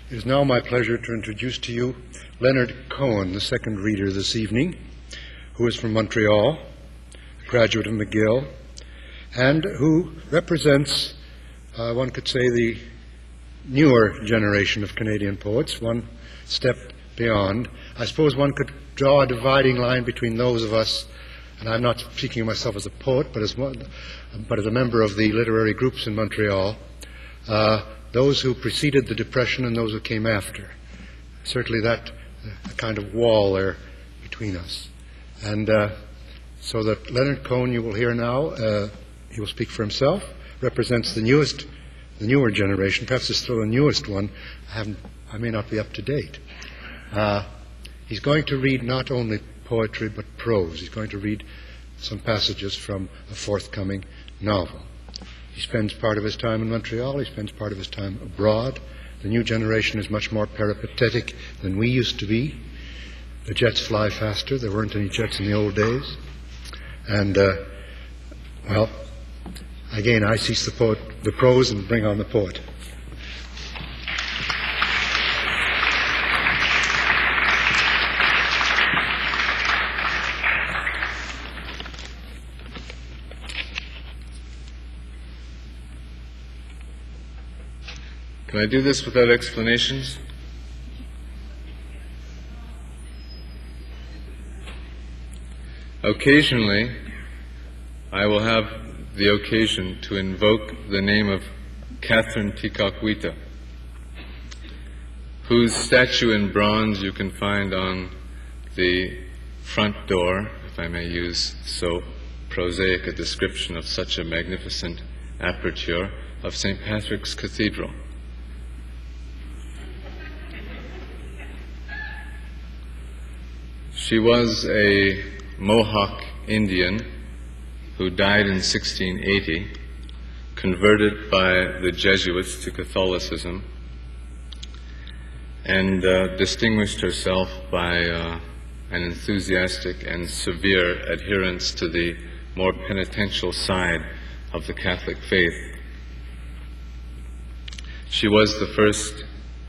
It is now my pleasure to introduce to you Leonard Cohen, the second reader this evening, who is from Montreal, a graduate of McGill, and who represents, one could say, the newer generation of Canadian poets, one step beyond. I suppose one could draw a dividing line between those of us, and I'm not speaking of myself as a poet, but as a member of the literary groups in Montreal, those who preceded the Depression and those who came after. Certainly that a kind of wall there between us. And so that Leonard Cohen, you will hear now, he will speak for himself, represents the newer generation. Perhaps it's still the newest one. I may not be up to date. He's going to read not only poetry but prose. He's going to read some passages from a forthcoming novel. He spends part of his time in Montreal. He spends part of his time abroad. The new generation is much more peripatetic than we used to be. The jets fly faster. There weren't any jets in the old days. And, well, again, I cease the prose and bring on the poet. Can I do this without explanations? Occasionally, I will have the occasion to invoke the name of Catherine Tekakwitha, whose statue in bronze you can find on the front door, if I may use so prosaic a description of such a magnificent aperture, of St. Patrick's Cathedral. She was a Mohawk Indian who died in 1680, converted by the Jesuits to Catholicism, and distinguished herself by an enthusiastic and severe adherence to the more penitential side of the Catholic faith. She was the first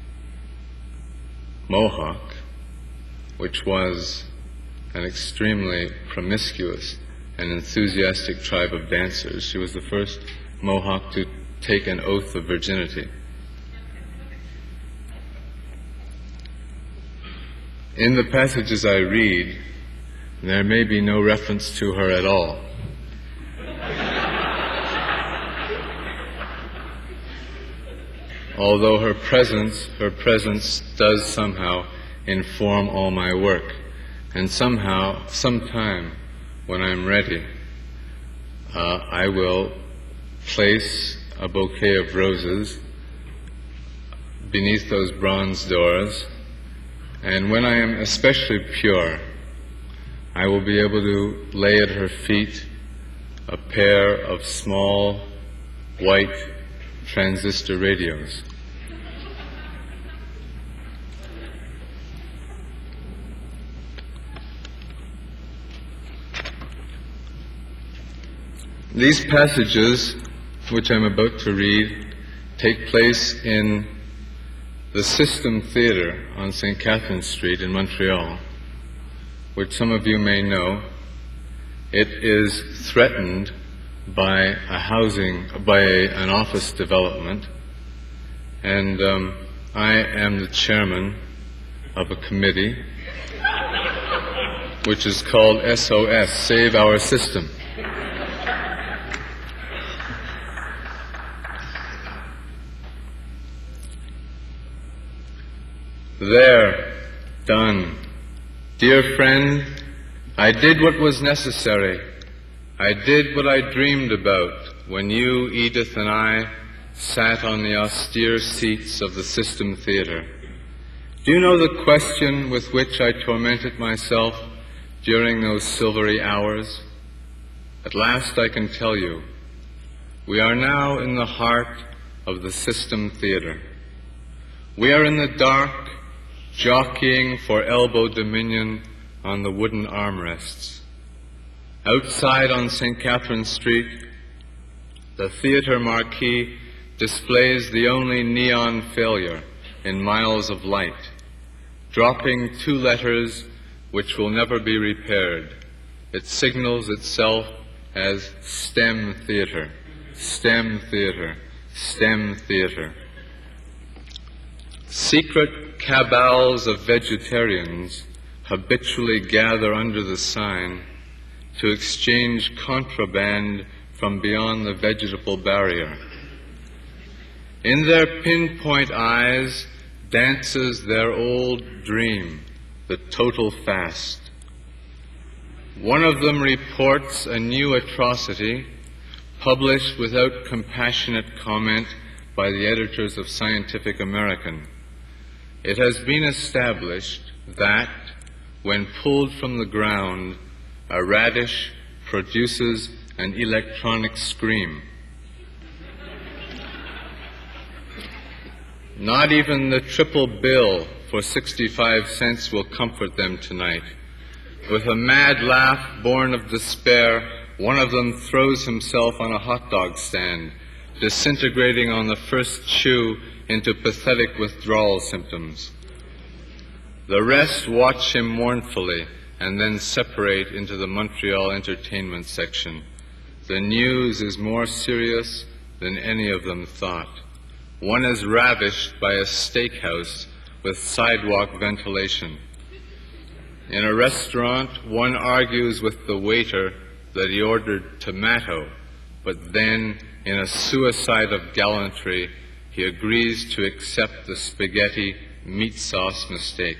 Mohawk, which was an extremely promiscuous and enthusiastic tribe of dancers. She was the first Mohawk to take an oath of virginity. In the passages I read, there may be no reference to her at all. Although her presence does somehow inform all my work. And somehow, sometime, when I'm ready, I will place a bouquet of roses beneath those bronze doors, and when I am especially pure, I will be able to lay at her feet a pair of small, white transistor radios. These passages, which I'm about to read, take place in the System Theatre on St. Catherine Street in Montreal, which some of you may know. It is threatened by an office development, and I am the chairman of a committee which is called SOS, Save Our System. There, done. Dear friend, I did what was necessary. I did what I dreamed about when you, Edith, and I sat on the austere seats of the System Theatre. Do you know the question with which I tormented myself during those silvery hours? At last I can tell you. We are now in the heart of the System Theatre. We are in the dark, jockeying for elbow dominion on the wooden armrests. Outside on St. Catherine Street, the theatre marquee displays the only neon failure in miles of light, dropping two letters which will never be repaired. It signals itself as STEM theater, STEM theater, STEM theater. Secret cabals of vegetarians habitually gather under the sign to exchange contraband from beyond the vegetable barrier. In their pinpoint eyes dances their old dream, the total fast. One of them reports a new atrocity published without compassionate comment by the editors of Scientific American. It has been established that, when pulled from the ground, a radish produces an electronic scream. Not even the triple bill for 65 cents will comfort them tonight. With a mad laugh born of despair, one of them throws himself on a hot dog stand, disintegrating on the first chew into pathetic withdrawal symptoms. The rest watch him mournfully and then separate into the Montreal entertainment section. The news is more serious than any of them thought. One is ravished by a steakhouse with sidewalk ventilation. In a restaurant, one argues with the waiter that he ordered tomato, but then, in a suicide of gallantry, he agrees to accept the spaghetti meat sauce mistake.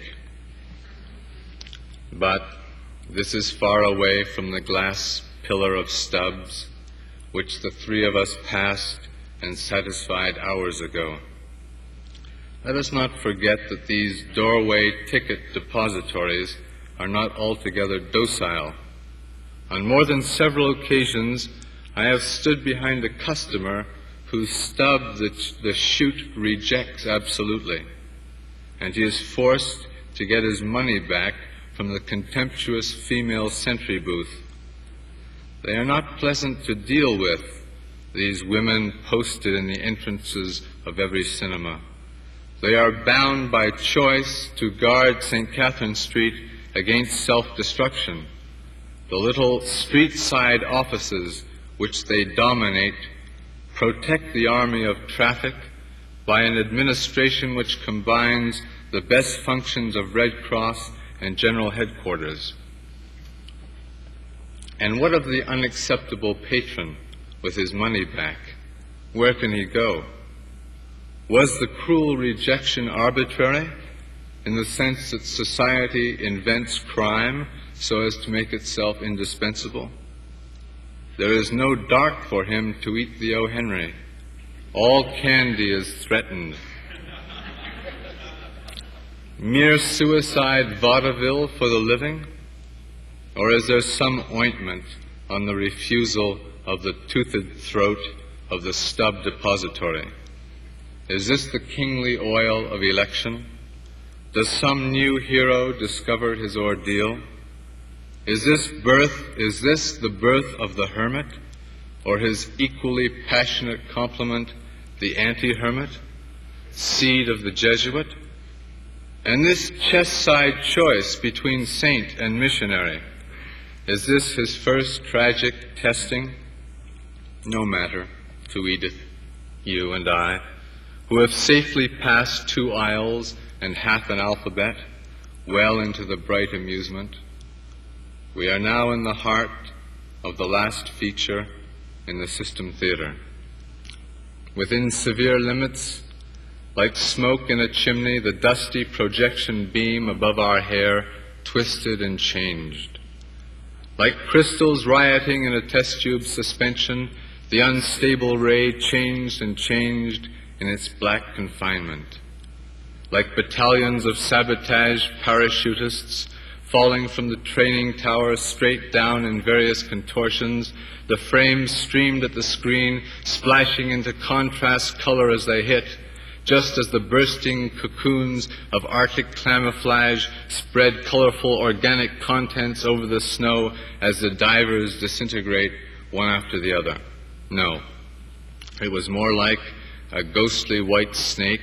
But this is far away from the glass pillar of Stubbs, which the three of us passed and satisfied hours ago. Let us not forget that these doorway ticket depositories are not altogether docile. On more than several occasions, I have stood behind a customer whose stub the chute rejects absolutely, and he is forced to get his money back from the contemptuous female sentry booth. They are not pleasant to deal with, these women posted in the entrances of every cinema. They are bound by choice to guard St. Catherine Street against self-destruction. The little street-side offices which they dominate protect the army of traffic by an administration which combines the best functions of Red Cross and General Headquarters. And what of the unacceptable patron with his money back? Where can he go? Was the cruel rejection arbitrary, in the sense that society invents crime so as to make itself indispensable? There is no dart for him to eat the O. Henry. All candy is threatened. Mere suicide vaudeville for the living? Or is there some ointment on the refusal of the toothed throat of the stub depository? Is this the kingly oil of election? Does some new hero discover his ordeal? Is this the birth of the hermit, or his equally passionate complement, the anti-hermit, seed of the Jesuit? And this chest-side choice between saint and missionary, is this his first tragic testing? No matter to Edith, you and I, who have safely passed 2 aisles and half an alphabet, well into the bright amusement. We are now in the heart of the last feature in the System Theater. Within severe limits, like smoke in a chimney, the dusty projection beam above our hair twisted and changed. Like crystals rioting in a test tube suspension, the unstable ray changed and changed in its black confinement. Like battalions of sabotage parachutists falling from the training tower straight down in various contortions, the frames streamed at the screen, splashing into contrast color as they hit, just as the bursting cocoons of Arctic camouflage spread colorful organic contents over the snow as the divers disintegrate one after the other. No, it was more like a ghostly white snake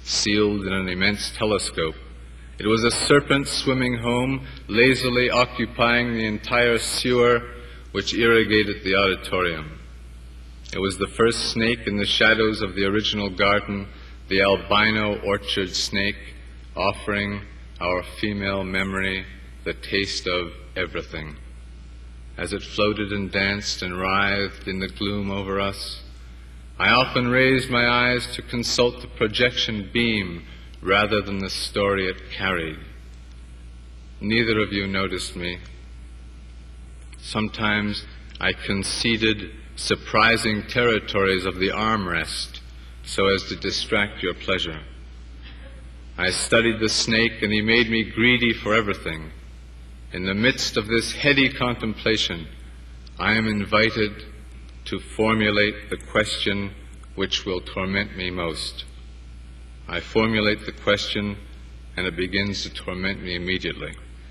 sealed in an immense telescope. It was a serpent swimming home, lazily occupying the entire sewer which irrigated the auditorium. It was the first snake in the shadows of the original garden, the albino orchard snake, offering our female memory the taste of everything. As it floated and danced and writhed in the gloom over us, I often raised my eyes to consult the projection beam rather than the story it carried. Neither of you noticed me. Sometimes I conceded surprising territories of the armrest so as to distract your pleasure. I studied the snake, and he made me greedy for everything. In the midst of this heady contemplation, I am invited to formulate the question which will torment me most. I formulate the question, and it begins to torment me immediately.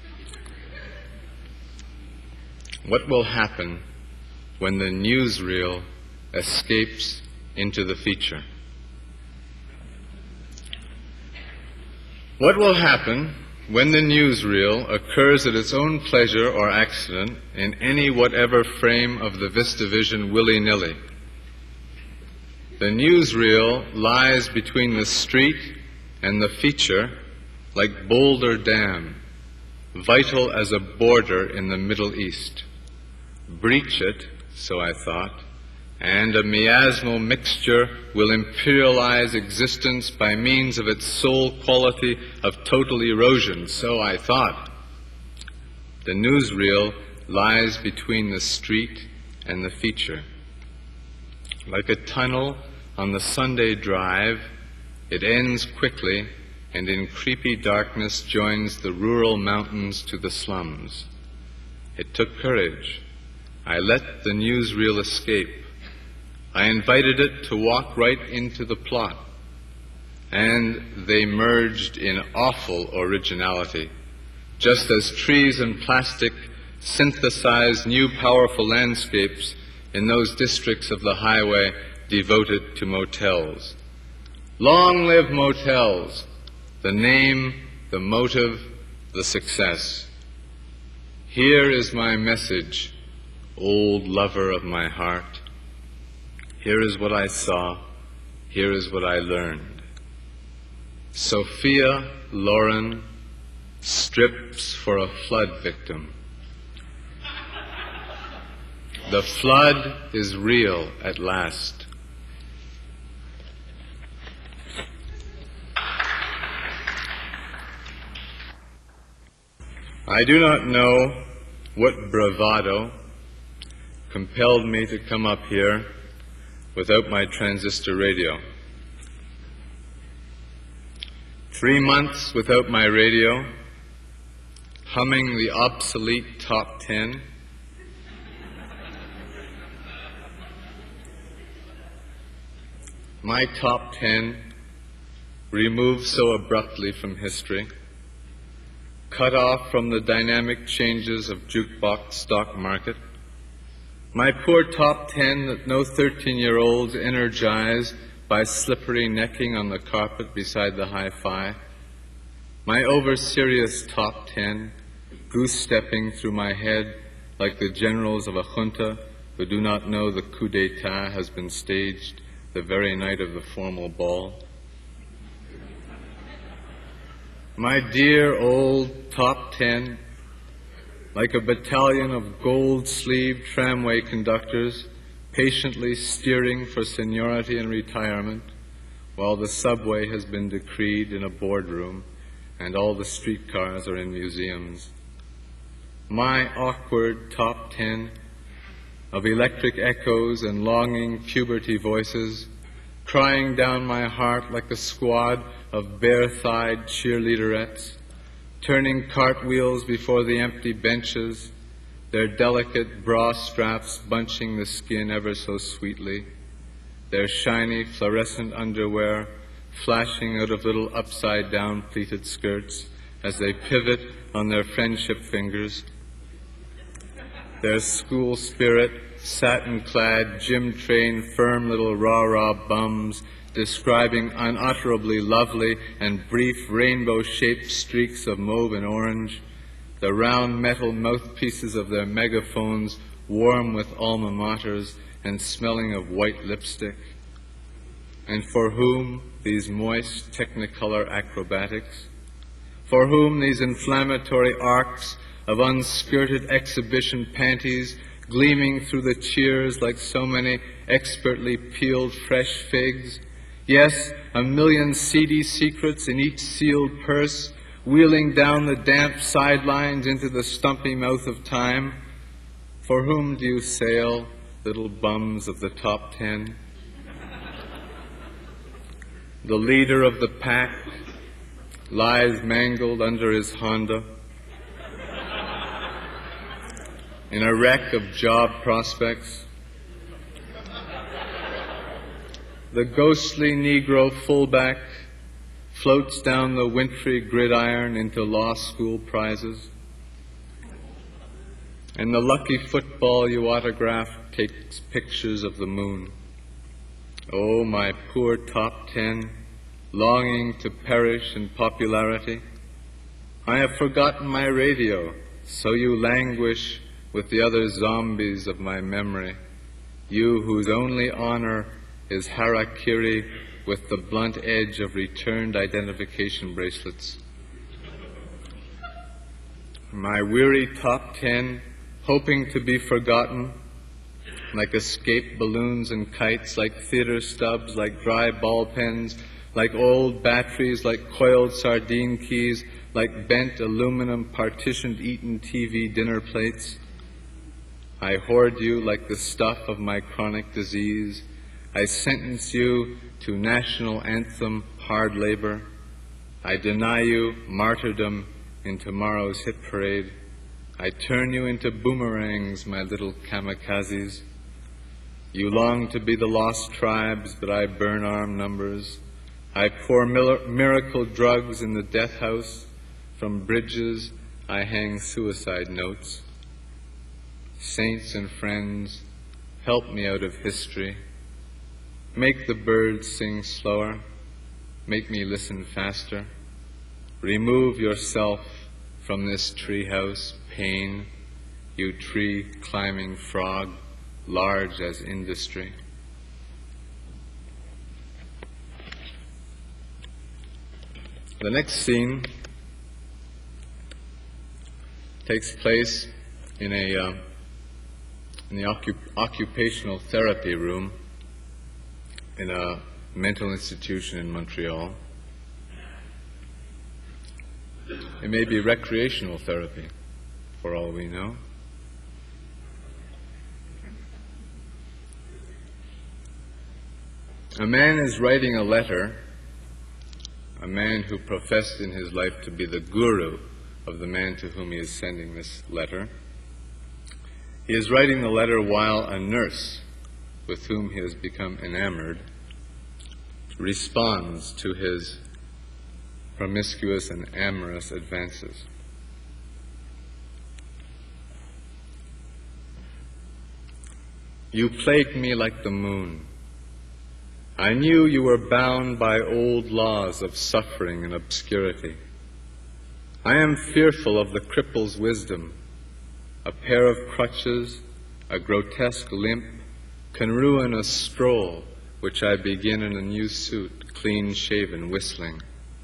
What will happen when the newsreel escapes into the feature? What will happen when the newsreel occurs at its own pleasure or accident in any whatever frame of the VistaVision willy-nilly? The newsreel lies between the street and the feature like Boulder Dam, vital as a border in the Middle East. Breach it, so I thought, and a miasmal mixture will imperialize existence by means of its sole quality of total erosion, so I thought. The newsreel lies between the street and the feature. Like a tunnel on the Sunday drive, it ends quickly and in creepy darkness joins the rural mountains to the slums. It took courage. I let the newsreel escape. I invited it to walk right into the plot, and they merged in awful originality, just as trees and plastic synthesize new powerful landscapes in those districts of the highway devoted to motels. Long live motels, the name, the motive, the success. Here is my message, old lover of my heart. Here is what I saw. Here is what I learned. Sophia Loren strips for a flood victim. The flood is real at last. I do not know what bravado compelled me to come up here without my transistor radio. 3 months without my radio, humming the obsolete top 10. My top 10, removed so abruptly from history, cut off from the dynamic changes of jukebox stock market. My poor top 10 that no 13-year-olds energize by slippery necking on the carpet beside the hi-fi. My over-serious top 10, goose-stepping through my head like the generals of a junta who do not know the coup d'etat has been staged the very night of the formal ball. My dear old top 10, like a battalion of gold-sleeved tramway conductors patiently steering for seniority and retirement while the subway has been decreed in a boardroom and all the streetcars are in museums. My awkward top 10 of electric echoes and longing puberty voices crying down my heart like a squad of bare-thighed cheerleaderettes, turning cartwheels before the empty benches, their delicate bra straps bunching the skin ever so sweetly, their shiny fluorescent underwear flashing out of little upside-down pleated skirts as they pivot on their friendship fingers, their school spirit, satin-clad, gym-trained, firm little rah-rah bums describing unutterably lovely and brief rainbow-shaped streaks of mauve and orange, the round metal mouthpieces of their megaphones warm with alma maters and smelling of white lipstick, and for whom these moist technicolor acrobatics, for whom these inflammatory arcs of unskirted exhibition panties gleaming through the cheers like so many expertly peeled fresh figs, yes, a million seedy secrets in each sealed purse, wheeling down the damp sidelines into the stumpy mouth of time. For whom do you sail, little bums of the top 10? The leader of the pack lies mangled under his Honda in a wreck of job prospects. The ghostly Negro fullback floats down the wintry gridiron into law school prizes, and the lucky football you autograph takes pictures of the moon. Oh, my poor top 10, longing to perish in popularity. I have forgotten my radio, so you languish with the other zombies of my memory, you whose only honor is harakiri with the blunt edge of returned identification bracelets. My weary top 10, hoping to be forgotten, like escape balloons and kites, like theater stubs, like dry ball pens, like old batteries, like coiled sardine keys, like bent aluminum partitioned eaten TV dinner plates. I hoard you like the stuff of my chronic disease. I sentence you to national anthem hard labor. I deny you martyrdom in tomorrow's hit parade. I turn you into boomerangs, my little kamikazes. You long to be the lost tribes, but I burn arm numbers. I pour miracle drugs in the death house. From bridges I hang suicide notes. Saints and friends, help me out of history. Make the birds sing slower. Make me listen faster. Remove yourself from this treehouse, pain, you tree-climbing frog, large as industry. The next scene takes place in the occupational therapy room in a mental institution in Montreal. It may be recreational therapy, for all we know. A man is writing a letter, a man who professed in his life to be the guru of the man to whom he is sending this letter. He is writing the letter while a nurse, with whom he has become enamored, responds to his promiscuous and amorous advances. You plagued me like the moon. I knew you were bound by old laws of suffering and obscurity. I am fearful of the cripple's wisdom. A pair of crutches, a grotesque limp, can ruin a stroll which I begin in a new suit, clean-shaven, whistling.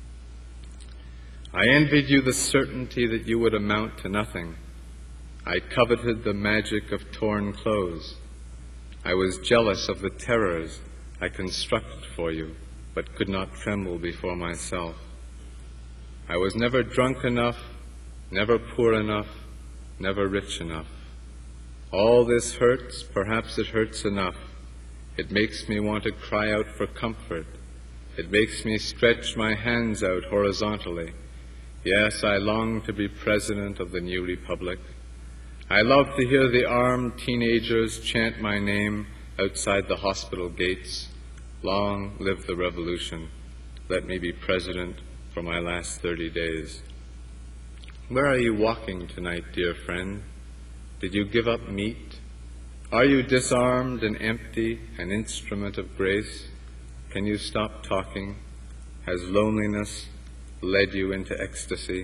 I envied you the certainty that you would amount to nothing. I coveted the magic of torn clothes. I was jealous of the terrors I constructed for you, but could not tremble before myself. I was never drunk enough, never poor enough, never rich enough. All this hurts, perhaps it hurts enough. It makes me want to cry out for comfort. It makes me stretch my hands out horizontally. Yes, I long to be president of the new republic. I love to hear the armed teenagers chant my name outside the hospital gates. Long live the revolution. Let me be president for my last 30 days. Where are you walking tonight, dear friend? Did you give up meat? Are you disarmed and empty, an instrument of grace? Can you stop talking? Has loneliness led you into ecstasy?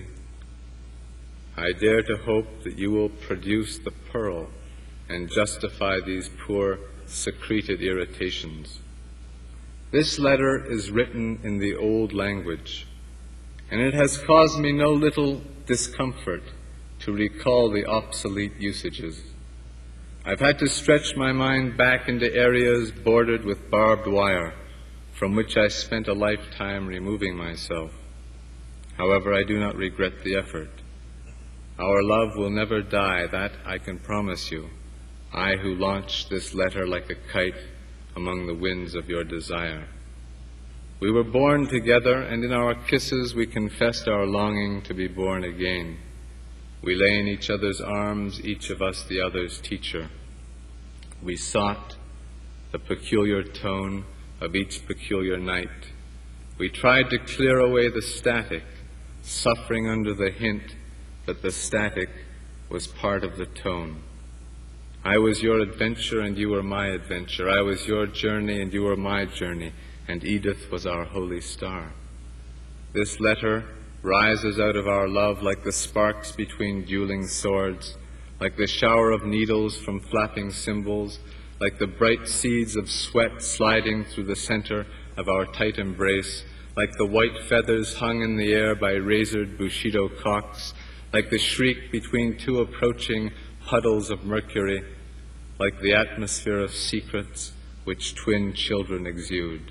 I dare to hope that you will produce the pearl and justify these poor secreted irritations. This letter is written in the old language, and it has caused me no little discomfort to recall the obsolete usages. I've had to stretch my mind back into areas bordered with barbed wire, from which I spent a lifetime removing myself. However, I do not regret the effort. Our love will never die, that I can promise you, I who launched this letter like a kite among the winds of your desire. We were born together, and in our kisses we confessed our longing to be born again. We lay in each other's arms, each of us the other's teacher. We sought the peculiar tone of each peculiar night. We tried to clear away the static, suffering under the hint that the static was part of the tone. I was your adventure and you were my adventure. I was your journey and you were my journey, and Edith was our holy star. This letter rises out of our love like the sparks between dueling swords, like the shower of needles from flapping cymbals, like the bright seeds of sweat sliding through the center of our tight embrace, like the white feathers hung in the air by razored Bushido cocks, like the shriek between two approaching puddles of mercury, like the atmosphere of secrets which twin children exude.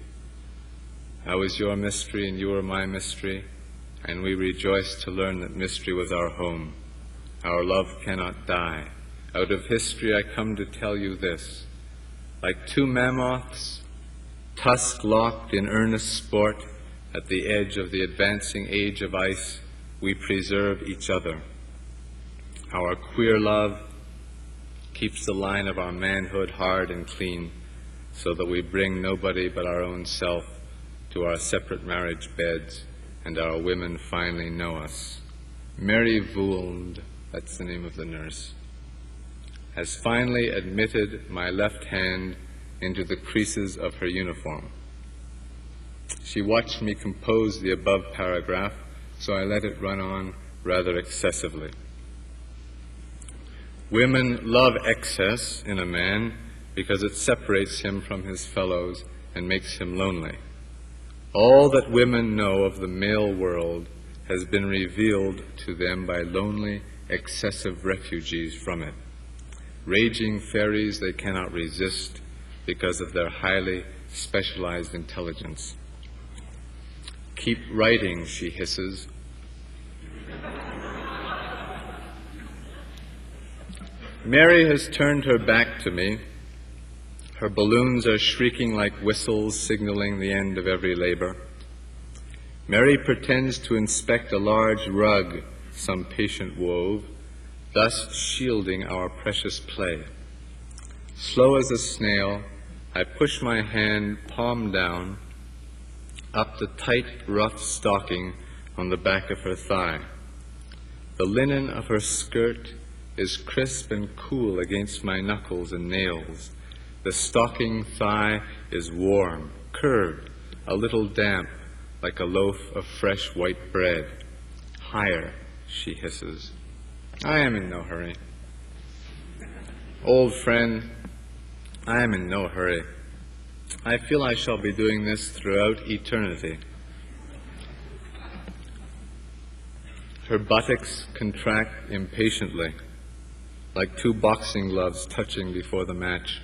I was your mystery and you were my mystery, and we rejoiced to learn that mystery was our home. Our love cannot die. Out of history I come to tell you this. Like two mammoths, tusk-locked in earnest sport at the edge of the advancing age of ice, we preserve each other. Our queer love keeps the line of our manhood hard and clean, so that we bring nobody but our own self to our separate marriage beds, and our women finally know us. Mary Vould, that's the name of the nurse, has finally admitted my left hand into the creases of her uniform. She watched me compose the above paragraph, so I let it run on rather excessively. Women love excess in a man because it separates him from his fellows and makes him lonely. All that women know of the male world has been revealed to them by lonely, excessive refugees from it. Raging fairies they cannot resist because of their highly specialized intelligence. Keep writing, she hisses. Mary has turned her back to me. Her balloons are shrieking like whistles, signaling the end of every labor. Mary pretends to inspect a large rug some patient wove, thus shielding our precious play. Slow as a snail, I push my hand, palm down, up the tight, rough stocking on the back of her thigh. The linen of her skirt is crisp and cool against my knuckles and nails. The stocking thigh is warm, curved, a little damp, like a loaf of fresh white bread. Higher, she hisses. I am in no hurry. Old friend, I am in no hurry. I feel I shall be doing this throughout eternity. Her buttocks contract impatiently, like two boxing gloves touching before the match.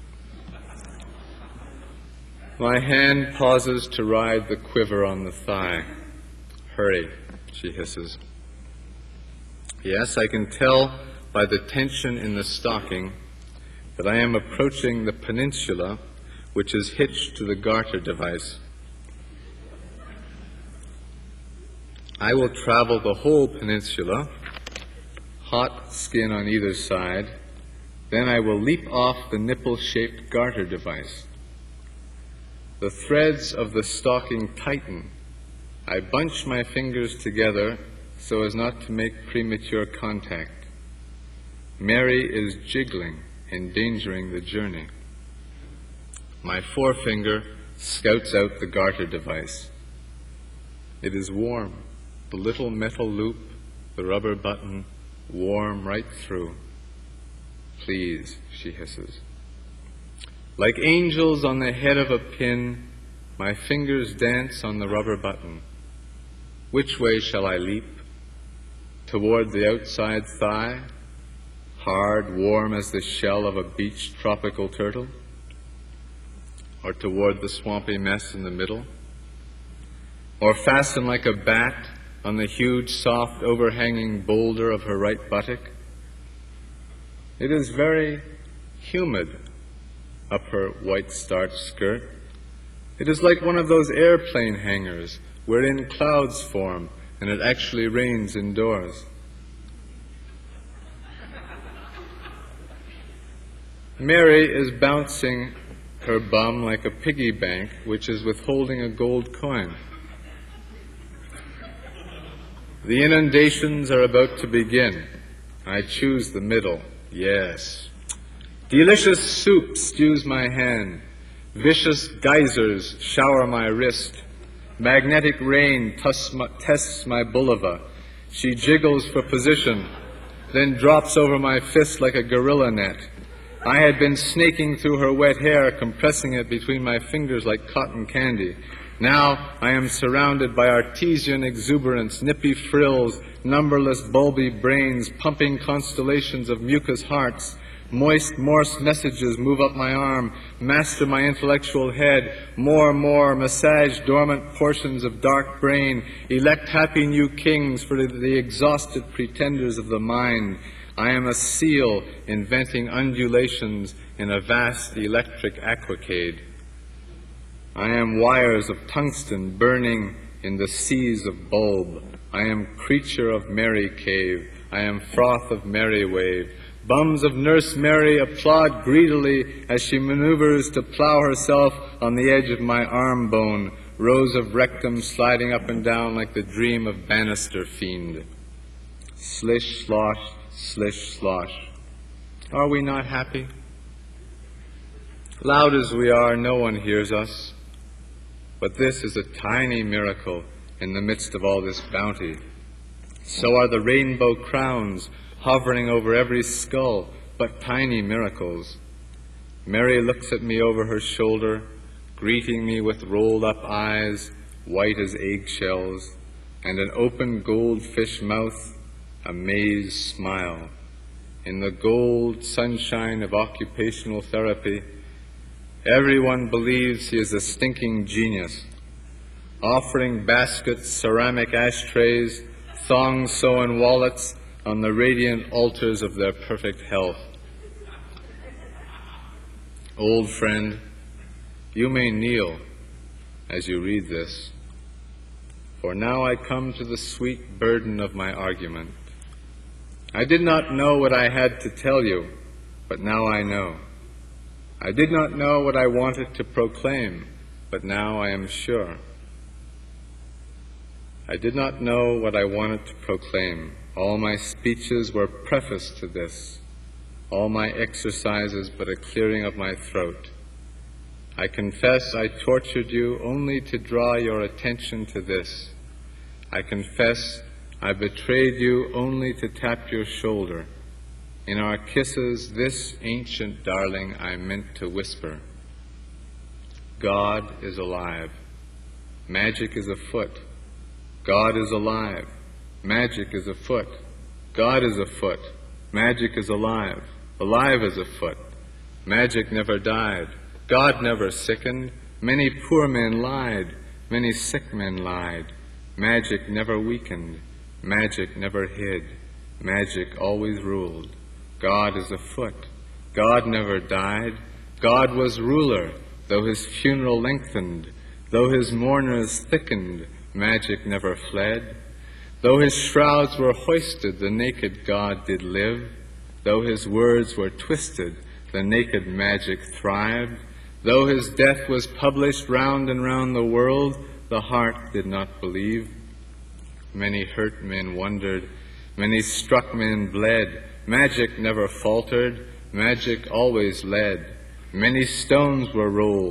My hand pauses to ride the quiver on the thigh. Hurry, she hisses. Yes, I can tell by the tension in the stocking that I am approaching the peninsula which is hitched to the garter device. I will travel the whole peninsula, hot skin on either side, then I will leap off the nipple-shaped garter device. The threads of the stocking tighten. I bunch my fingers together so as not to make premature contact. Mary is jiggling, endangering the journey. My forefinger scouts out the garter device. It is warm, the little metal loop, the rubber button, warm right through. Please, she hisses. Like angels on the head of a pin, my fingers dance on the rubber button. Which way shall I leap? Toward the outside thigh, hard, warm as the shell of a beached tropical turtle? Or toward the swampy mess in the middle? Or fasten like a bat on the huge, soft, overhanging boulder of her right buttock? It is very humid up her white starched skirt. It is like one of those airplane hangars wherein clouds form and it actually rains indoors. Mary is bouncing her bum like a piggy bank which is withholding a gold coin. The inundations are about to begin. I choose the middle. Yes. Delicious soup stews my hand. Vicious geysers shower my wrist. Magnetic rain tests my vulva. She jiggles for position, then drops over my fist like a gorilla net. I had been snaking through her wet hair, compressing it between my fingers like cotton candy. Now I am surrounded by artesian exuberance, nippy frills, numberless bulby brains, pumping constellations of mucus hearts. Moist Morse messages move up my arm, master my intellectual head, more, massage dormant portions of dark brain, elect happy new kings for the exhausted pretenders of the mind. I am a seal inventing undulations in a vast electric aquacade. I am wires of tungsten burning in the seas of bulb. I am creature of Mary Cave. I am froth of Mary Wave. Bums of Nurse Mary applaud greedily as she maneuvers to plow herself on the edge of my arm bone, rows of rectum sliding up and down like the dream of Bannister fiend. Slish, slosh, slish, slosh. Are we not happy? Loud as we are, no one hears us. But this is a tiny miracle in the midst of all this bounty. So are the rainbow crowns hovering over every skull, but tiny miracles. Mary looks at me over her shoulder, greeting me with rolled-up eyes, white as eggshells, and an open goldfish mouth, a mazed smile. In the gold sunshine of occupational therapy, everyone believes he is a stinking genius, offering baskets, ceramic ashtrays, thong-sewn wallets on the radiant altars of their perfect health. Old friend, you may kneel as you read this, for now I come to the sweet burden of my argument. I did not know what I had to tell you, but now I know. I did not know what I wanted to proclaim, but now I am sure. I did not know what I wanted to proclaim. All my speeches were preface to this, all my exercises but a clearing of my throat. I confess I tortured you only to draw your attention to this. I confess I betrayed you only to tap your shoulder. In our kisses, this ancient darling I meant to whisper. God is alive. Magic is afoot. God is alive. Magic is afoot. God is afoot. Magic is alive. Alive is afoot. Magic never died. God never sickened. Many poor men lied. Many sick men lied. Magic never weakened. Magic never hid. Magic always ruled. God is afoot. God never died. God was ruler, though his funeral lengthened. Though his mourners thickened, magic never fled. Though his shrouds were hoisted, the naked God did live. Though his words were twisted, the naked magic thrived. Though his death was published round and round the world, the heart did not believe. Many hurt men wondered, many struck men bled. Magic never faltered, magic always led. Many stones were rolled,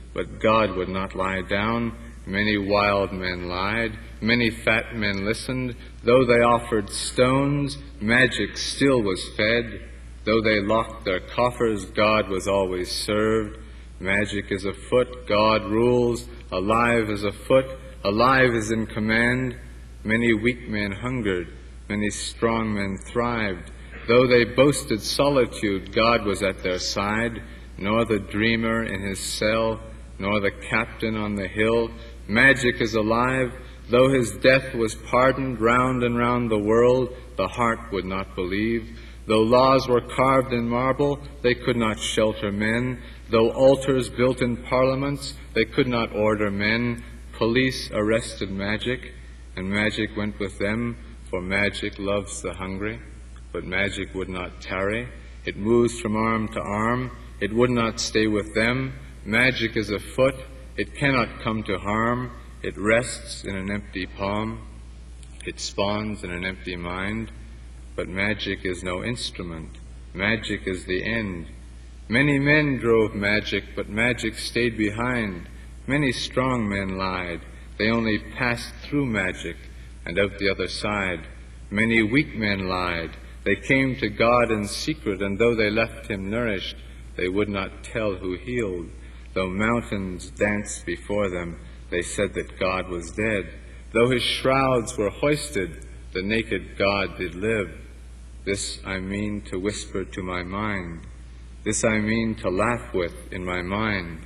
But God would not lie down. Many wild men lied. Many fat men listened. Though they offered stones, magic still was fed. Though they locked their coffers, God was always served. Magic is afoot, God rules. Alive is afoot, alive is in command. Many weak men hungered, many strong men thrived. Though they boasted solitude, God was at their side. Nor the dreamer in his cell, nor the captain on the hill. Magic is alive. Though his death was pardoned round and round the world, the heart would not believe. Though laws were carved in marble, they could not shelter men. Though altars built in parliaments, they could not order men. Police arrested magic, and magic went with them, for magic loves the hungry. But magic would not tarry. It moves from arm to arm. It would not stay with them. Magic is afoot. It cannot come to harm. It rests in an empty palm. It spawns in an empty mind. But magic is no instrument. Magic is the end. Many men drove magic, but magic stayed behind. Many strong men lied. They only passed through magic and out the other side. Many weak men lied. They came to God in secret, and though they left him nourished, they would not tell who healed. Though mountains danced before them, they said that God was dead. Though his shrouds were hoisted, the naked God did live. This I mean to whisper to my mind. This I mean to laugh with in my mind.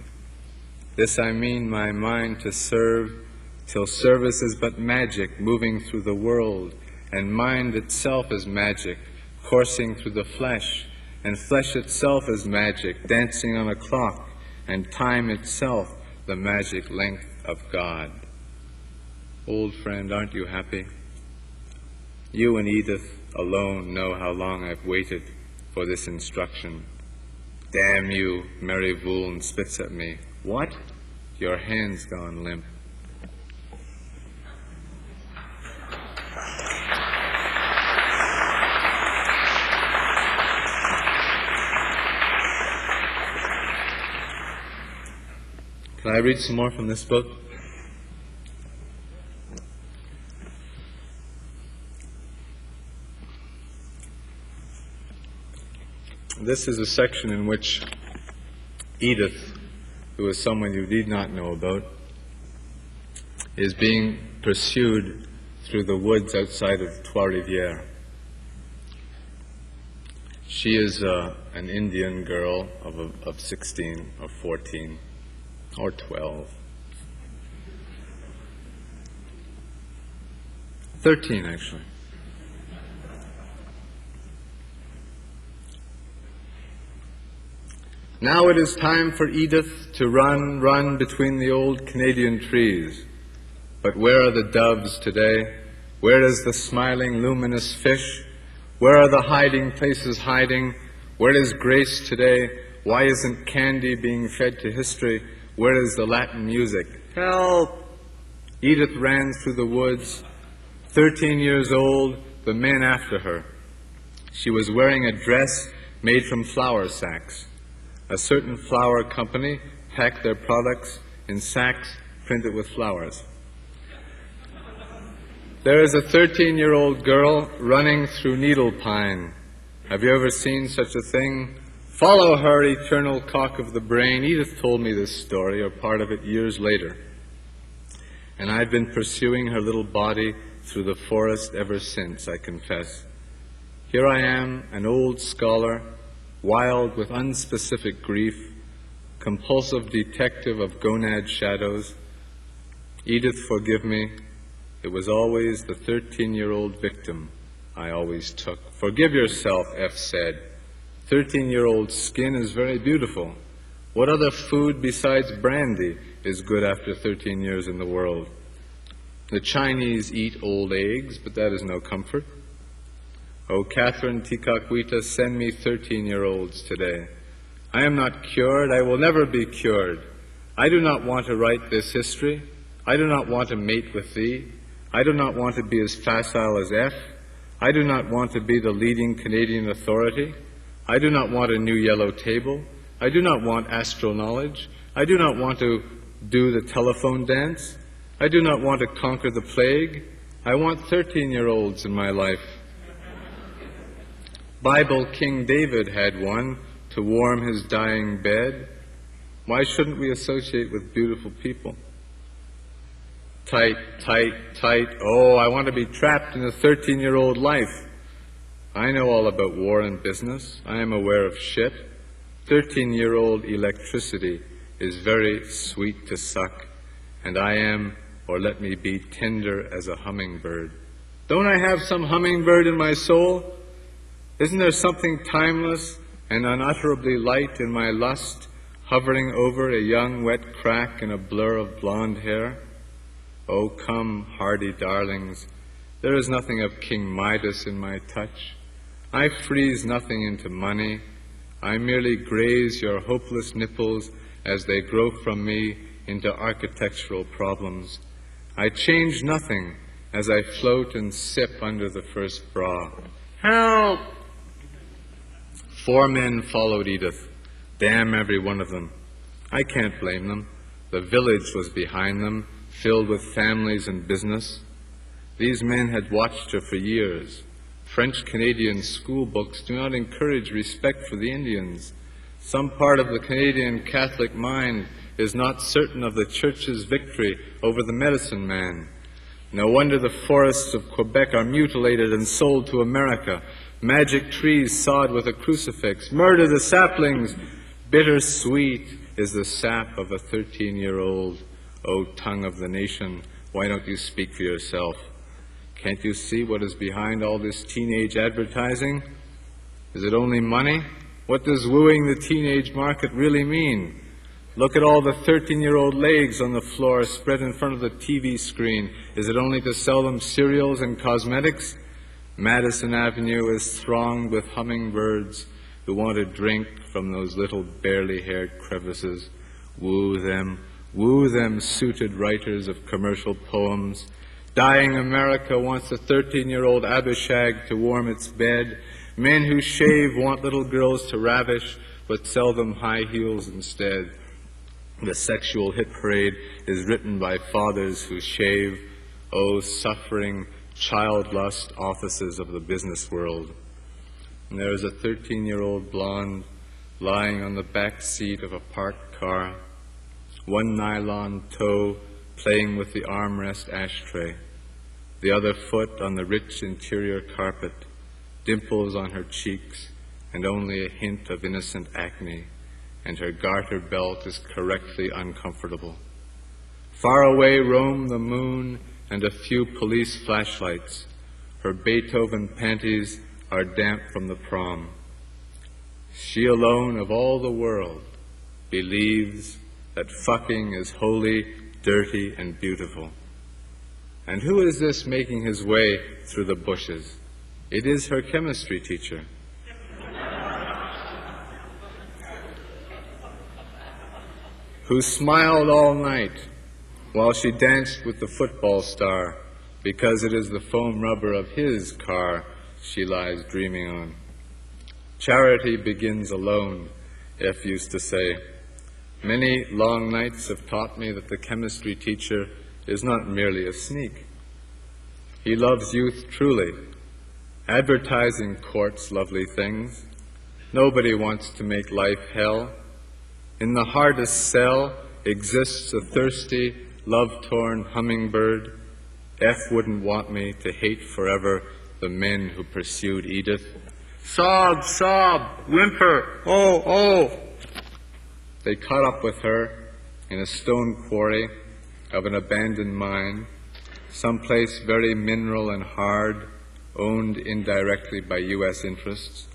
This I mean my mind to serve, till service is but magic moving through the world, and mind itself is magic, coursing through the flesh, and flesh itself is magic, dancing on a clock, and time itself the magic length of God. Old friend, aren't you happy? You and Edith alone know how long I've waited for this instruction. Damn you, Mary Voulne spits at me. What? Your hand's gone limp. Can I read some more from this book? This is a section in which Edith, who is someone you need not know about, is being pursued through the woods outside of Trois-Rivières. She is an Indian girl of 16 or 14 or 12. 13, actually. Now it is time for Edith to run between the old Canadian trees. But where are the doves today? Where is the smiling, luminous fish? Where are the hiding places hiding? Where is grace today? Why isn't candy being fed to history? Where is the Latin music? Help! Edith ran through the woods, 13 years old, the men after her. She was wearing a dress made from flour sacks. A certain flour company packed their products in sacks printed with flowers. There is a 13-year-old girl running through needle pine. Have you ever seen such a thing? Follow her, eternal cock of the brain. Edith told me this story, or part of it, years later. And I've been pursuing her little body through the forest ever since, I confess. Here I am, an old scholar, wild with unspecific grief, compulsive detective of gonad shadows. Edith, forgive me. It was always the 13-year-old victim I always took. Forgive yourself, F said. 13-year-old skin is very beautiful. What other food besides brandy is good after 13 years in the world? The Chinese eat old eggs, but that is no comfort. Oh, Catherine Tikakwita, send me 13-year-olds today. I am not cured. I will never be cured. I do not want to write this history. I do not want to mate with thee. I do not want to be as facile as F. I do not want to be the leading Canadian authority. I do not want a new yellow table. I do not want astral knowledge. I do not want to do the telephone dance. I do not want to conquer the plague. I want 13-year-olds in my life. Bible King David had one to warm his dying bed. Why shouldn't we associate with beautiful people? Tight, tight, tight. Oh, I want to be trapped in a 13-year-old life. I know all about war and business. I am aware of shit. 13-year-old electricity is very sweet to suck, and I am, or let me be, tender as a hummingbird. Don't I have some hummingbird in my soul? Isn't there something timeless and unutterably light in my lust, hovering over a young wet crack in a blur of blonde hair? Oh, come, hardy darlings, there is nothing of King Midas in my touch. I freeze nothing into money. I merely graze your hopeless nipples as they grow from me into architectural problems. I change nothing as I float and sip under the first bra. Help! 4 men followed Edith. Damn every one of them. I can't blame them. The village was behind them, filled with families and business. These men had watched her for years. French-Canadian school books do not encourage respect for the Indians. Some part of the Canadian Catholic mind is not certain of the Church's victory over the medicine man. No wonder the forests of Quebec are mutilated and sold to America. Magic trees sawed with a crucifix. Murder the saplings. Bitter sweet is the sap of a 13-year-old. O tongue of the nation, why don't you speak for yourself? Can't you see what is behind all this teenage advertising? Is it only money? What does wooing the teenage market really mean? Look at all the 13-year-old legs on the floor spread in front of the TV screen. Is it only to sell them cereals and cosmetics? Madison Avenue is thronged with hummingbirds who want to drink from those little barely-haired crevices. Woo them, suited writers of commercial poems. Dying America wants a 13-year-old Abishag to warm its bed. Men who shave want little girls to ravish, but sell them high heels instead. The sexual hit parade is written by fathers who shave. Oh, suffering, child-lust offices of the business world. And there is a 13-year-old blonde lying on the back seat of a parked car, one nylon toe playing with the armrest ashtray, the other foot on the rich interior carpet, dimples on her cheeks, and only a hint of innocent acne, and her garter belt is correctly uncomfortable. Far away roam the moon and a few police flashlights. Her Beethoven panties are damp from the prom. She alone of all the world believes that fucking is holy, dirty, and beautiful. And who is this making his way through the bushes? It is her chemistry teacher. Who smiled all night while she danced with the football star because it is the foam rubber of his car she lies dreaming on. Charity begins alone, F used to say. Many long nights have taught me that the chemistry teacher is not merely a sneak. He loves youth truly. Advertising courts lovely things. Nobody wants to make life hell. In the hardest cell exists a thirsty, love-torn hummingbird. F wouldn't want me to hate forever the men who pursued Edith. Sob, sob, whimper, oh, oh. They caught up with her in a stone quarry of an abandoned mine, someplace very mineral and hard, owned indirectly by U.S. interests.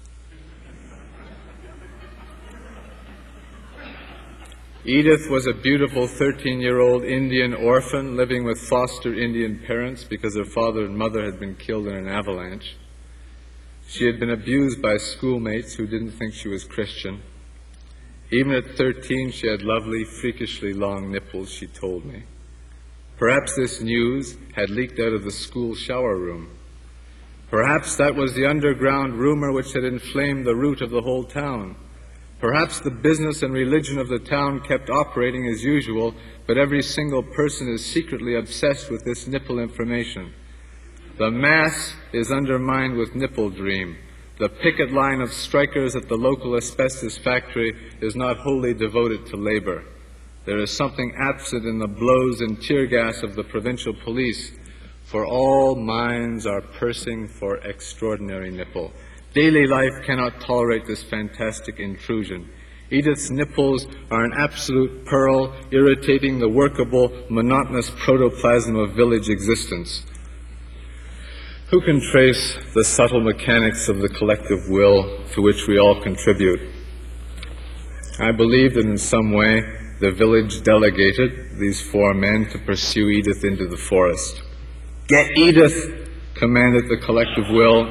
Edith was a beautiful 13-year-old Indian orphan living with foster Indian parents because her father and mother had been killed in an avalanche. She had been abused by schoolmates who didn't think she was Christian. Even at 13, she had lovely, freakishly long nipples, she told me. Perhaps this news had leaked out of the school shower room. Perhaps that was the underground rumor which had inflamed the root of the whole town. Perhaps the business and religion of the town kept operating as usual, but every single person is secretly obsessed with this nipple information. The mass is undermined with nipple dream. The picket line of strikers at the local asbestos factory is not wholly devoted to labor. There is something absent in the blows and tear gas of the provincial police, for all minds are pursing for extraordinary nipple. Daily life cannot tolerate this fantastic intrusion. Edith's nipples are an absolute pearl, irritating the workable, monotonous protoplasm of village existence. Who can trace the subtle mechanics of the collective will to which we all contribute? I believe that in some way the village delegated these four men to pursue Edith into the forest. "Get Edith," commanded the collective will.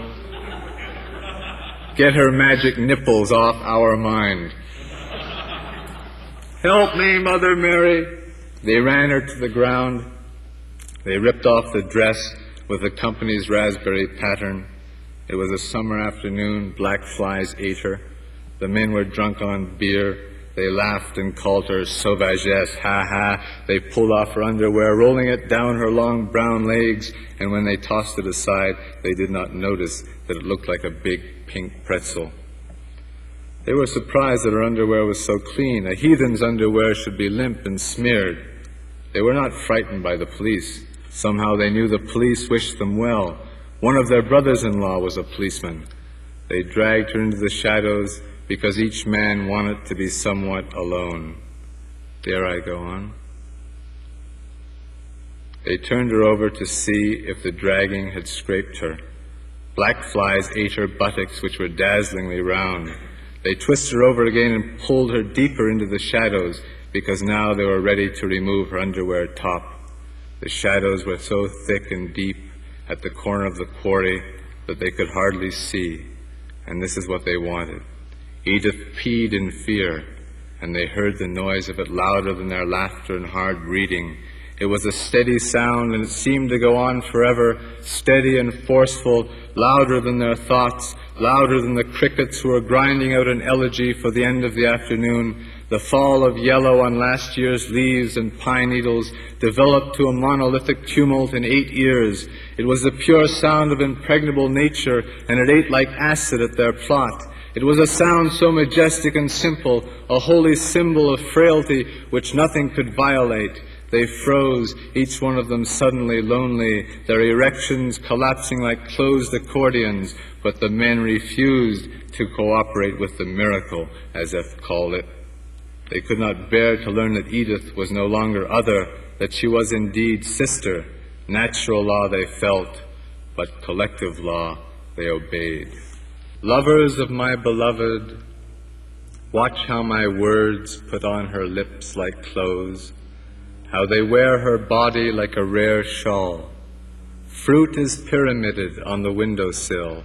"Get her magic nipples off our mind." "Help me, Mother Mary." They ran her to the ground. They ripped off the dress with the company's raspberry pattern. It was a summer afternoon. Black flies ate her. The men were drunk on beer. They laughed and called her sauvagesse, ha ha. They pulled off her underwear, rolling it down her long brown legs, and when they tossed it aside, they did not notice that it looked like a big pink pretzel. They were surprised that her underwear was so clean. A heathen's underwear should be limp and smeared. They were not frightened by the police. Somehow they knew the police wished them well. One of their brothers-in-law was a policeman. They dragged her into the shadows because each man wanted to be somewhat alone. Dare I go on? They turned her over to see if the dragging had scraped her. Black flies ate her buttocks, which were dazzlingly round. They twisted her over again and pulled her deeper into the shadows because now they were ready to remove her underwear top. The shadows were so thick and deep at the corner of the quarry that they could hardly see, and this is what they wanted. Edith peed in fear, and they heard the noise of it louder than their laughter and hard breathing. It was a steady sound, and it seemed to go on forever, steady and forceful, louder than their thoughts, louder than the crickets who were grinding out an elegy for the end of the afternoon. The fall of yellow on last year's leaves and pine needles developed to a monolithic tumult in 8 ears. It was the pure sound of impregnable nature, and it ate like acid at their plot. It was a sound so majestic and simple, a holy symbol of frailty which nothing could violate. They froze, each one of them suddenly lonely, their erections collapsing like closed accordions, but the men refused to cooperate with the miracle, as F called it. They could not bear to learn that Edith was no longer other, that she was indeed sister. Natural law they felt, but collective law they obeyed. Lovers of my beloved, watch how my words put on her lips like clothes, how they wear her body like a rare shawl. Fruit is pyramided on the windowsill,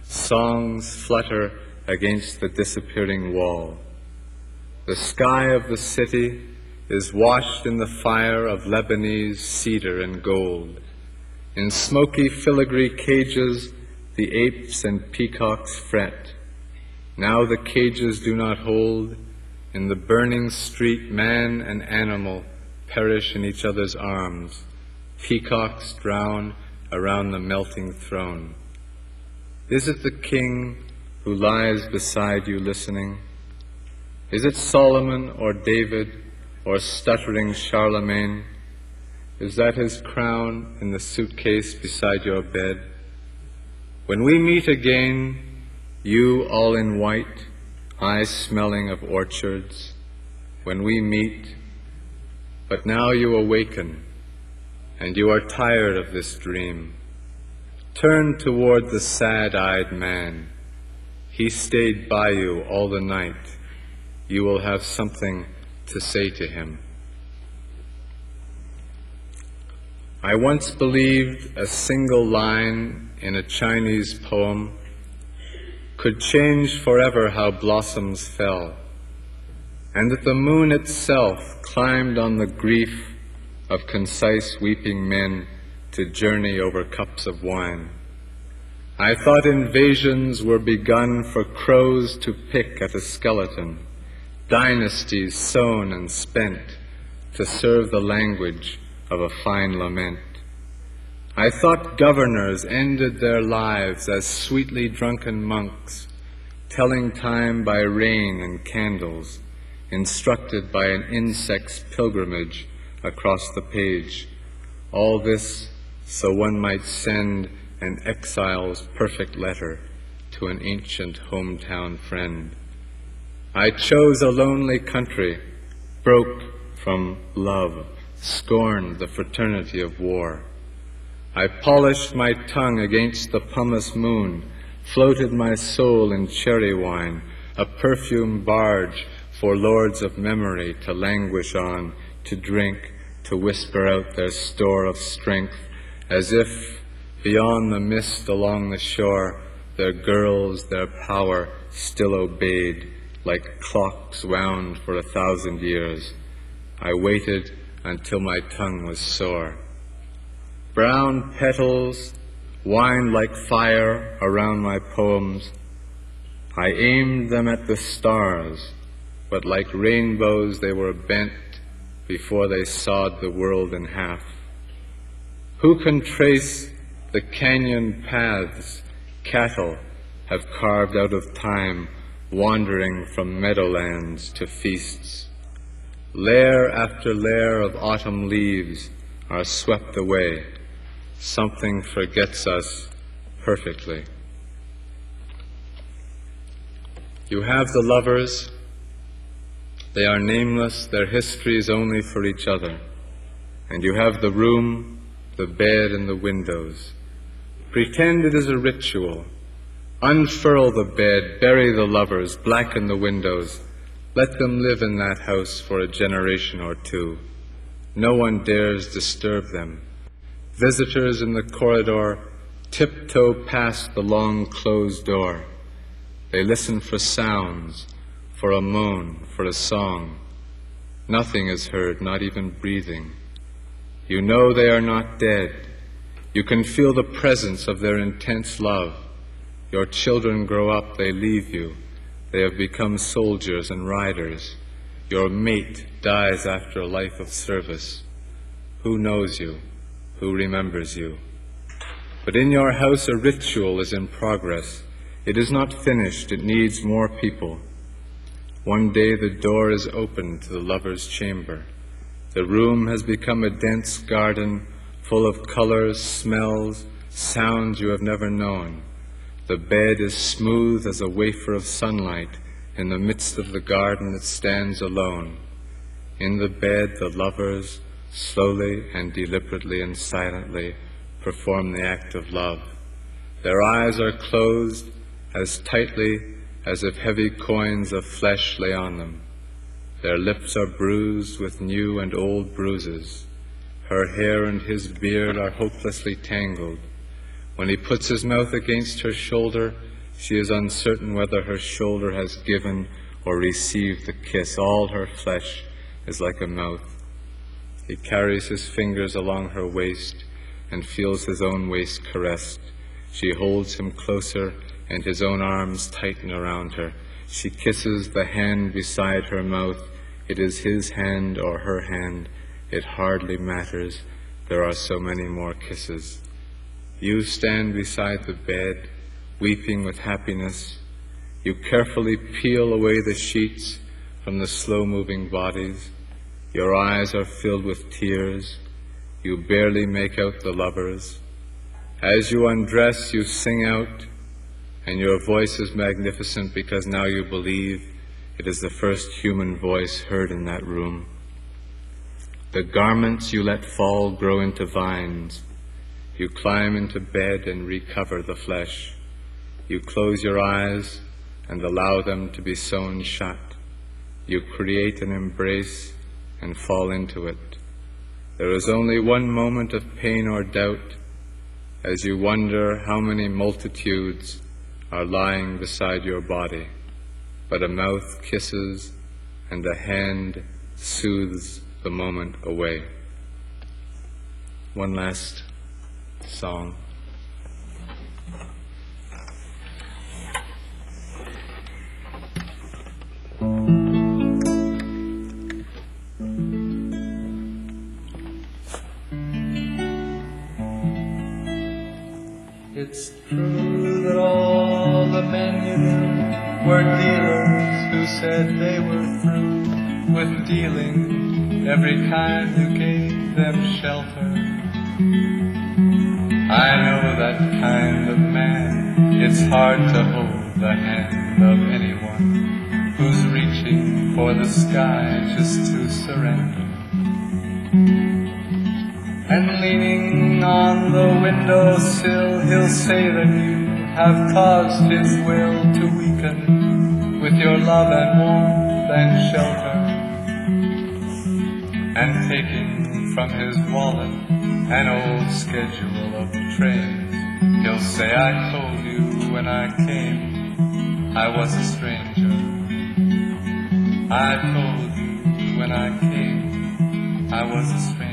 songs flutter against the disappearing wall. The sky of the city is washed in the fire of Lebanese cedar and gold. In smoky filigree cages, the apes and peacocks fret. Now the cages do not hold. In the burning street, man and animal perish in each other's arms. Peacocks drown around the melting throne. Is it the king who lies beside you listening? Is it Solomon or David or stuttering Charlemagne? Is that his crown in the suitcase beside your bed? When we meet again, you all in white, I smelling of orchards, when we meet, but now you awaken, and you are tired of this dream. Turn toward the sad-eyed man. He stayed by you all the night. You will have something to say to him. I once believed a single line in a Chinese poem could change forever how blossoms fell, and that the moon itself climbed on the grief of concise weeping men to journey over cups of wine. I thought invasions were begun for crows to pick at a skeleton. dynasties sown and spent to serve the language of a fine lament. I thought governors ended their lives as sweetly drunken monks, telling time by rain and candles, instructed by an insect's pilgrimage across the page. All this so one might send an exile's perfect letter to an ancient hometown friend. I chose a lonely country, broke from love, scorned the fraternity of war. I polished my tongue against the pumice moon, floated my soul in cherry wine, a perfume barge for lords of memory to languish on, to drink, to whisper out their store of strength, as if beyond the mist along the shore their girls their power still obeyed, like clocks wound for 1,000 years. I waited until my tongue was sore. Brown petals whined like fire around my poems. I aimed them at the stars, but like rainbows they were bent before they sawed the world in half. Who can trace the canyon paths cattle have carved out of time, wandering from meadowlands to feasts? Layer after layer of autumn leaves are swept away. Something forgets us perfectly. You have the lovers. They are nameless, their histories only for each other. And you have the room, the bed, and the windows. Pretend it is a ritual. Unfurl the bed, bury the lovers, blacken the windows. Let them live in that house for a generation or two. No one dares disturb them. Visitors in the corridor tiptoe past the long closed door. They listen for sounds, for a moan, for a song. Nothing is heard, not even breathing. You know they are not dead. You can feel the presence of their intense love. Your children grow up, they leave you. They have become soldiers and riders. Your mate dies after a life of service. Who knows you? Who remembers you? But in your house a ritual is in progress. It is not finished, it needs more people. One day the door is opened to the lover's chamber. The room has become a dense garden full of colors, smells, sounds you have never known. The bed is smooth as a wafer of sunlight. In the midst of the garden it stands alone. In the bed the lovers, slowly and deliberately and silently, perform the act of love. Their eyes are closed as tightly as if heavy coins of flesh lay on them. Their lips are bruised with new and old bruises. Her hair and his beard are hopelessly tangled. When he puts his mouth against her shoulder, she is uncertain whether her shoulder has given or received the kiss. All her flesh is like a mouth. He carries his fingers along her waist and feels his own waist caressed. She holds him closer and his own arms tighten around her. She kisses the hand beside her mouth. It is his hand or her hand. It hardly matters. There are so many more kisses. You stand beside the bed, weeping with happiness. You carefully peel away the sheets from the slow-moving bodies. Your eyes are filled with tears. You barely make out the lovers. As you undress, you sing out, and your voice is magnificent because now you believe it is the first human voice heard in that room. The garments you let fall grow into vines. You climb into bed and recover the flesh. You close your eyes and allow them to be sewn shut. You create an embrace and fall into it. There is only one moment of pain or doubt as you wonder how many multitudes are lying beside your body, but a mouth kisses and a hand soothes the moment away. One last song. it's true that all the men you knew were dealers who said they were through with dealing every time you gave them shelter. I know that kind of man. It's hard to hold the hand of anyone who's reaching for the sky just to surrender. And leaning on the windowsill, he'll say that you have caused his will to weaken with your love and warmth and shelter. And taking from his wallet an old schedule of trains, he'll say, I told you when I came I was a stranger. I told you when I came I was a stranger.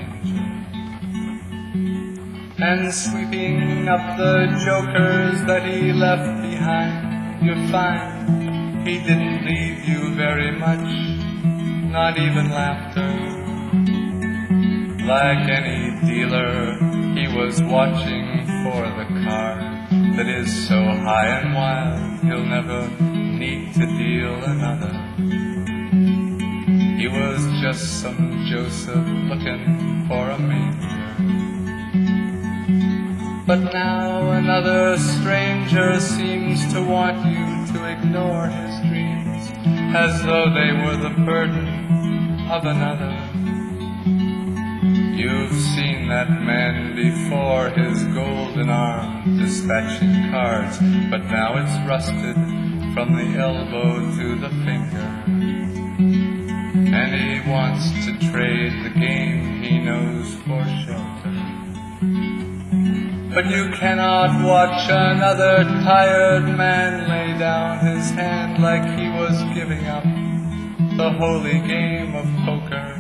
And sweeping up the jokers that he left behind, you find he didn't leave you very much, not even laughter. Like any dealer, he was watching for the card that is so high and wild he'll never need to deal another. He was just some Joseph looking for a manger. But now another stranger seems to want you to ignore his dreams, as though they were the burden of another. You've seen that man before, his golden arm dispatching cards, but now it's rusted from the elbow to the finger. And he wants to trade the game he knows for shelter. But you cannot watch another tired man lay down his hand like he was giving up the holy game of poker.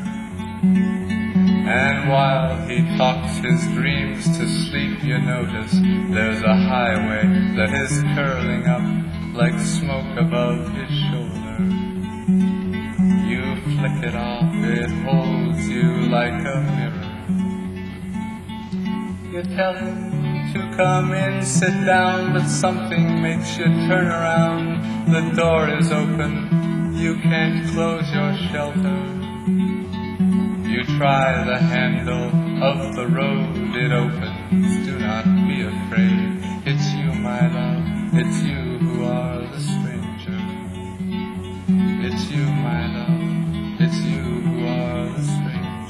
And while he talks his dreams to sleep, you notice there's a highway that is curling up like smoke above his shoulder. You flick it off, it holds you like a mirror. You tell him to come in, sit down, but something makes you turn around. The door is open, you can't close your shelter. You try the handle of the road, it opens, do not be afraid. It's you, my love, it's you who are the stranger. It's you, my love, it's you who are the stranger.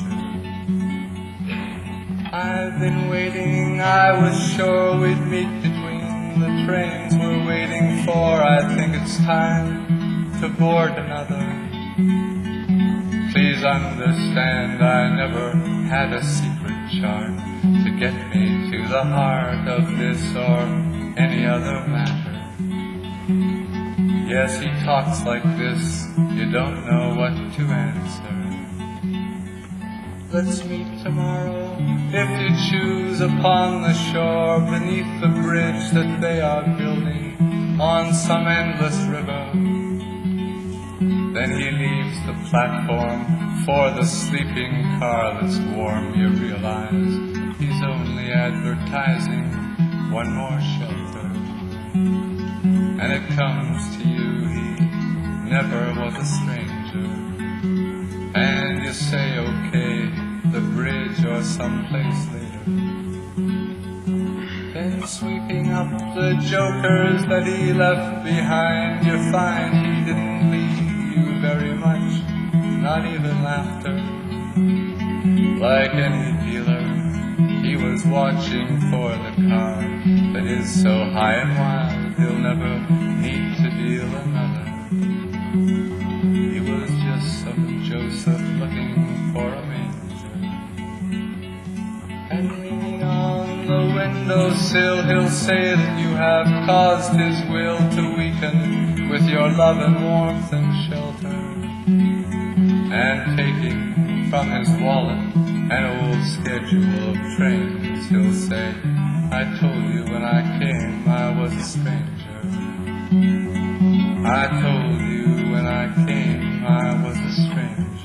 I've been waiting, I was sure we'd meet between the trains we're waiting for. I think it's time to board another. Please understand, I never had a secret chart to get me to the heart of this or any other matter. Yes, he talks like this, you don't know what to answer. Let's meet tomorrow, if you choose, upon the shore, beneath the bridge that they are building on some endless river. Then he leaves the platform for the sleeping car that's warm. You realize he's only advertising one more shelter. And it comes to you, he never was a stranger. And you say, okay, the bridge or someplace later. Then sweeping up the jokers that he left behind, you find he didn't leave you very much, not even laughter. Like any dealer, he was watching for the car that is so high and wild he'll never need to deal another. He was just some Joseph looking for a manger. And leaning on the windowsill, he'll say that you have caused his will to weaken with your love and warmth and shelter. And taking from his wallet an old schedule of trains, he'll say, I told you when I came I was a stranger. I told you when I came I was a stranger.